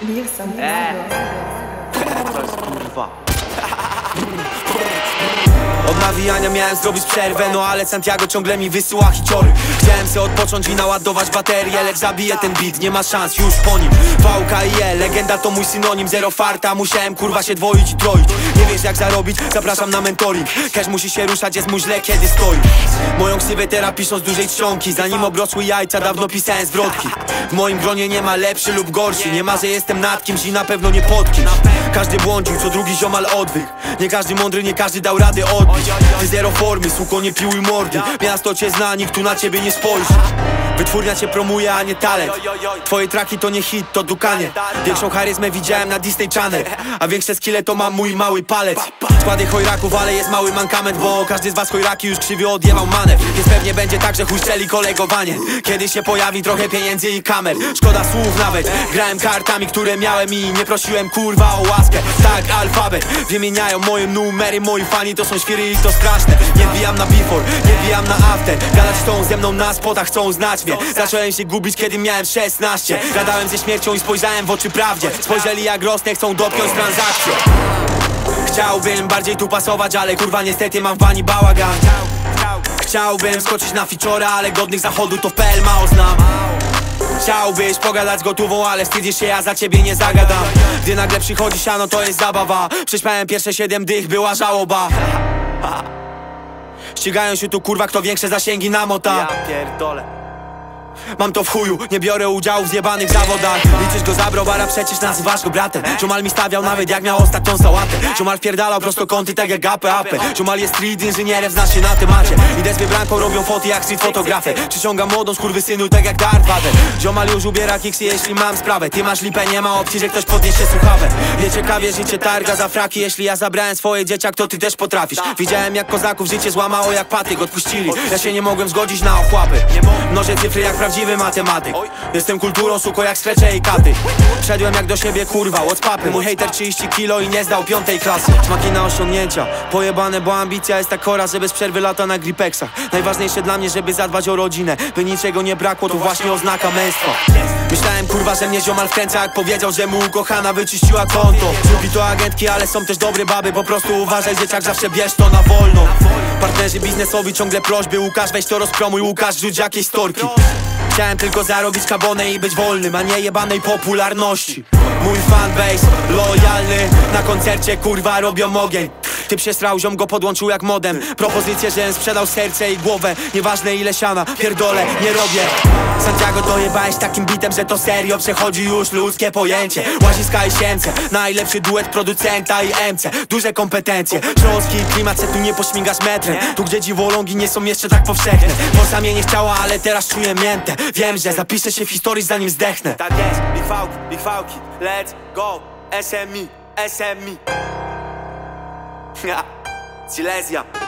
Lil Santiago. To jest kurwa. Od nawijania miałem zrobić przerwę, no ale Santiago ciągle mi wysyła hiciory. Chciałem se odpocząć i naładować baterię, lecz zabije ten beat, nie ma szans już po nim. VKIE, legenda to mój synonim, zero farta, musiałem kurwa się dwoić i troić. Nie wiesz jak zarobić? Zapraszam na mentoring. Cash musi się ruszać, jest mu źle kiedy stoi. Moją ksywę teraz piszą z dużej czcionki, zanim obrosły jajca dawno pisałem zwrotki. W moim gronie nie ma lepszy lub gorszy, nie ma, że jestem nad kimś i na pewno nie pod kimś. Każdy błądził, co drugi ziomal odwych. Nie każdy mądry, nie każdy dał rady odbić. Ty zero formy, suko nie piłuj mordy. Miasto cię zna, nikt tu na ciebie nie spojrzy. Wytwórnia cię promuje, a nie talent. Twoje traki to nie hit, to dukanie. Większą charyzmę widziałem na Disney Channel, a większe skille to ma mój mały palec. Składy chojraków, ale jest mały mankament, bo każdy z was chojraki już krzywo odjebał manewr. Więc pewnie będzie tak, że chuj strzeli kolegowanie. Kiedy się pojawi trochę pieniędzy i kamer. Szkoda słów nawet, grałem kartami, które miałem i nie prosiłem kurwa o łaskę. Tak, alfabet, wymieniają moje numery. Moi fani to są świry i to straszne. Nie wbijam na before, nie wbijam na after. Gadać chcą ze mną na spotach, chcą znać mnie. Zacząłem się gubić, kiedy miałem 16. Gadałem ze śmiercią i spojrzałem w oczy prawdzie. Spojrzeli jak rosnę, chcą dopiąć transakcję. Chciałbym bardziej tu pasować, ale kurwa niestety mam w bani bałagan. Chciałbym skoczyć na featura, ale godnych zachodu to w PL mało znam. Chciałbyś pogadać gotową, ale wstydzisz się, ja za ciebie nie zagadam. Gdy nagle przychodzi siano, to jest zabawa. Prześmiałem pierwsze 7 dych, była żałoba. Ścigają się tu kurwa, kto większe zasięgi namota. Ja pierdolę. Mam to w chuju, nie biorę udziału w zjebanych zawodach. Liczysz go za browara, przecież nazywasz go bratem. Ziomal mi stawiał nawet jak miał ostatnią sałatę. Ziomal wpierdalał prostokąty tak jak AP. Ziomal jest street inżynierem, znasz się na temacie. Idę z wybranką, robią foty jak street fotografy. Przyciągam młodą skurwysynu tak jak Darth Vader. Ziomal już ubiera kiksy, jeśli mam sprawę. Ty masz lipę, nie ma opcji, że ktoś podniesie słuchawę. Nie ciekawie życie targa za fraki. Jeśli ja zabrałem swoje dzieciak, to ty też potrafisz. Widziałem jak kozaków życie złamało jak patyk odpuścili. Ja się nie mogłem zgodzić na ochłapy. Mnożę cyfry jak prawdziwy matematyk. Jestem kulturą, suko jak skrecze i katy. Wszedłem jak do siebie kurwa, od papy. Mój hejter 30 kilo i nie zdał 5. klasy. Smaki na osiągnięcia, pojebane, bo ambicja jest tak chora, że bez przerwy lata na gripexach. Najważniejsze dla mnie, żeby zadbać o rodzinę. By niczego nie brakło, to właśnie oznaka męstwa. Myślałem kurwa, że mnie ziomal wkręca, jak powiedział, że mu ukochana wyczyściła konto. Lubi to agentki, ale są też dobre baby. Po prostu uważaj, dzieciak, zawsze bierz to na wolno. Partnerzy biznesowi ciągle prośby. Łukasz, weź to rozpromuj, Łukasz, rzuć jakieś storki. Chciałem tylko zarobić kabonę i być wolnym, a nie jebanej popularności. Mój fanbase lojalny, na koncercie kurwa robią ogień. Typ się srał, ziom go podłączył jak modem. Propozycję, żem sprzedał serce i głowę. Nieważne ile siana, pierdolę, nie robię. Santiago dojebałeś takim bitem, że to serio przechodzi już ludzkie pojęcie. Łaziska i Siemce, najlepszy duet producenta i MC. Duże kompetencje, śląski klimat, se tu nie pośmigasz metrem. Tu gdzie dziwolągi nie są jeszcze tak powszechne. Poza mnie nie chciała, ale teraz czuję miętę. Wiem, że zapiszę się w historii zanim zdechnę. Tak jest, big fałki, let's go. SME, SME. Silesia.